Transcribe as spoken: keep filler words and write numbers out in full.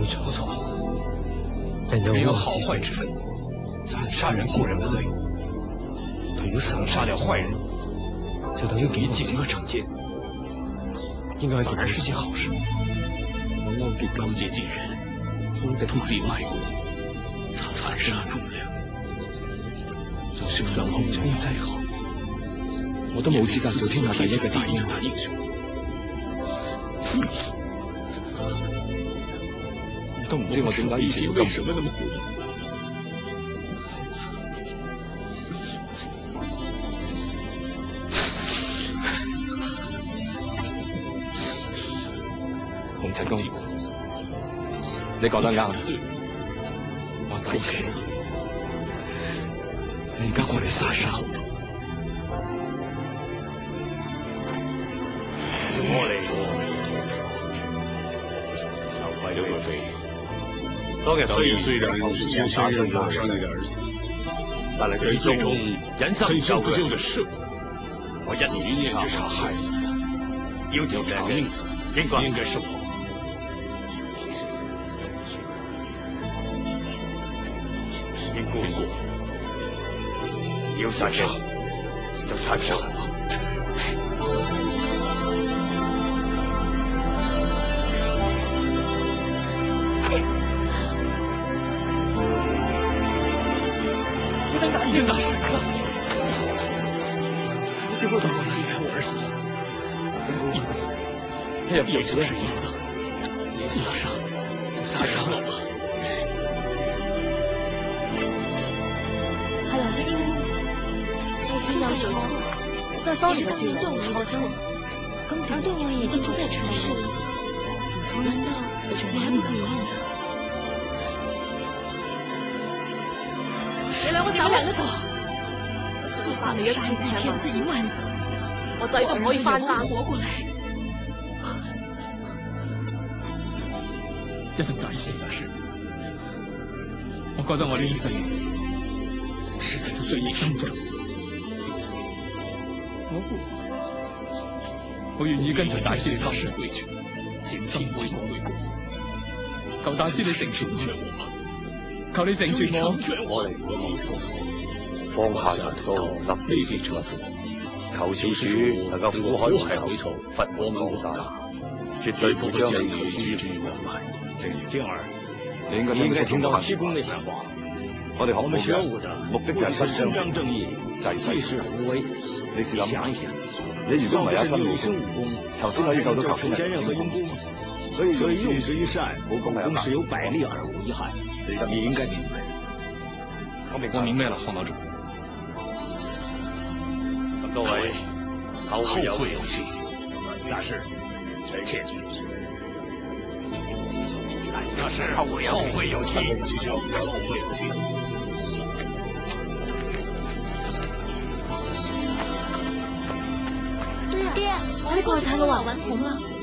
错错，人有好坏之分，杀人固然不对，可有杀掉坏人，就等于给警恶惩戒，应该反而是件好事。高洁近人，在土地外残杀忠良，就算后功再好，我都冇资格做天下第一嘅大英雄。都唔知我點解以前要咁什麼那麼苦。洪七公，你講得啱，我第一次，你而家過嚟殺殺我，我嚟，小壞了個飛。当日虽然是想打死马上那个儿子，但是最终人生不休的是我，我一念之差害死他，要条偿命，应该应该是我。经过要杀杀就杀杀我。你大师哥，你给我到底离开我儿子，因为也不是一样的，你马上就杀杀我吧。 係啊，英姑，我知道做錯，但當時證明對我的錯，而對我已經不在塵世了，難道你還不可以原諒他？你兩個走人啦！就算你嘅錢錢幾萬字，我仔都唔可以翻生活過嚟。 一份大事大事，我覺得我呢一世實在罪孽深重。我我願意跟隨大師你方式回去，誠心悔過悔過，求大師你成全我。求你成全我。 我嚟我冇錯，放下屠刀，立地之處，求小主能夠苦海為仇，罰我廣大，絕對不將你拒諸門外。 靜兒，你應該應該聽到七公那番話。 我哋我們學武的目的就係伸張正義，濟世扶危。 你試諗想一想， 你如果唔係一身武身武功， 頭先可以救到頭先人和英姑， 所以所以用之於善，武功是有百利而無一害。你應該明白。 我明我明白了，黃島主。 咁多位後會有會有期。 大師， 請。 大師後會後會有期。 後會有期。 爹，我呢個就係老華揾孔啦。